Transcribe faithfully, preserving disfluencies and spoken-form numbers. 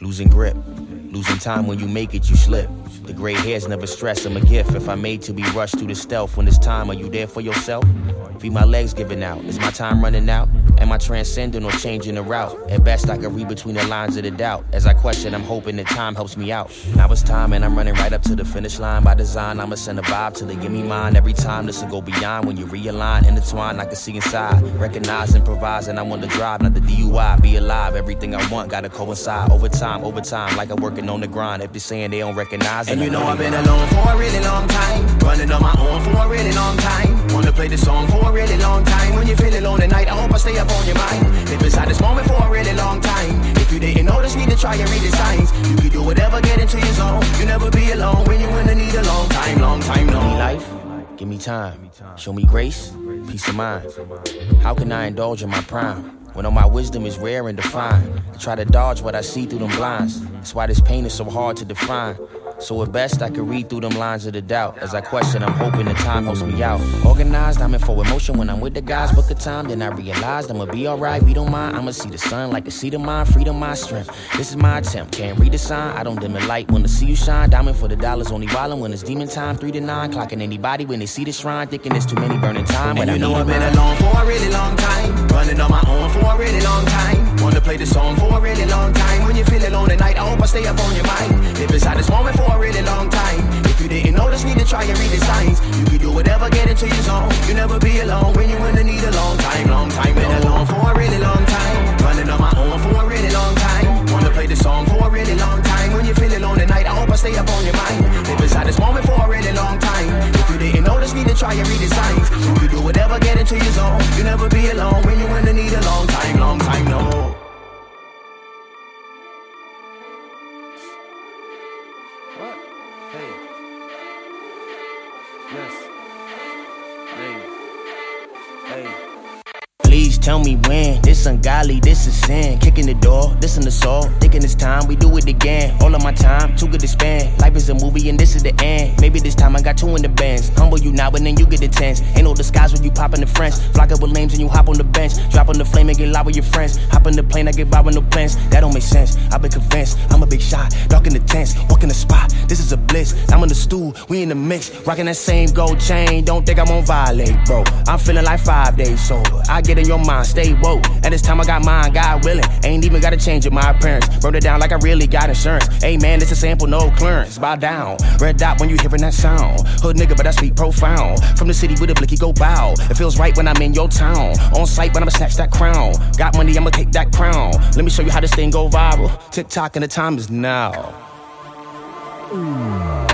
losing grip. Losing time when you make it, you slip. The gray hairs never stress, I'm a gift. If I'm made to be rushed through the stealth, when it's time, are you there for yourself? Feel my legs giving out, is my time running out? Am I transcending or changing the route? At best, I can read between the lines of the doubt. As I question, I'm hoping that time helps me out. Now it's time and I'm running right up to the finish line. By design, I'ma send a vibe till they give me mine. Every time this will go beyond when you realign, intertwine, I can see inside. Recognize, improvise, and I want to drive, not the D U I. Be alive, everything I want, gotta coincide. Over time, over time, like I'm working on the grind. If they're saying they don't recognize it. And you know I've been alone for a really long time, running on my own for a really long time. Wanna play this song for a really long time. When you feel alone at night, I hope I stay up on your mind. Live inside this moment for a really long time. If you didn't notice, need to try and read the signs. You can do whatever, get into your zone. You never be alone when you in the need a long time, long time, no. Give me life, give me time. Show me grace, peace of mind. How can I indulge in my prime when all my wisdom is rare and defined? I try to dodge what I see through them blinds. That's why this pain is so hard to define. So at best I can read through them lines of the doubt. As I question, I'm hoping the time helps me out. Organized, I'm in full emotion when I'm with the guys. Book a time, then I realized I'ma be alright. We don't mind, I'ma see the sun like a seed of mine. Freedom, my strength, this is my attempt. Can't read the sign, I don't dim the light. Wanna see you shine, diamond for the dollars. Only wildin' when it's demon time. Three to nine, clocking anybody when they see the shrine. Thinking it's too many burning time. And you know I've been alone for a really long time, running on my own for a really long time. Wanna play the song for a really long time. When you feel alone at night, I hope I stay up on your mind. Live inside this moment for a really long time. If you didn't notice, need to try and read the signs. You can do whatever, get into your zone. You never be alone when you in the need a long time, long time. Been alone for a really long time, running on my own for a really long time. Wanna play the song for a really long time. When you feel alone at night, I hope I stay up on your mind. Live inside this moment for a really long time. If you didn't notice, need to try and read the signs. You can do whatever, get into your zone. You never be alone when you in the need a long time, long time, no. What? Hey. Yes. Hey. Hey. Please tell me when. This ungodly, this is sin. Kicking the door, this an assault. Thinking it's time, we do it again. All of my time, too good to spend. Life is a movie and this is the end. Maybe this time I got two in the bands. Humble you now, but then you get the tens. Ain't no disguise when you pop in the French. Flock up with lames and you hop on the bench. Drop on the flame and get loud with your friends. Hop in the plane, I get by with no plans. That don't make sense, I've been convinced. I'm a big shot, dark in the tents. Walk in the spot, this is a bliss. I'm in the stool, we in the mix. Rocking that same gold chain, don't think I won't violate, bro. I'm feeling like five days sober. I get in your mind, stay woke. And this time I got mine, God willing. Ain't even gotta change in my appearance. Burn it down like I really got insurance. Hey man, it's a sample, no clearance. Bow down, red dot when you hearing that sound. Hood nigga, but I speak profound. From the city with a blicky go bow. It feels right when I'm in your town. On site, but I'ma snatch that crown. Got money, I'ma take that crown. Let me show you how this thing go viral. TikTok and the time is now. Ooh.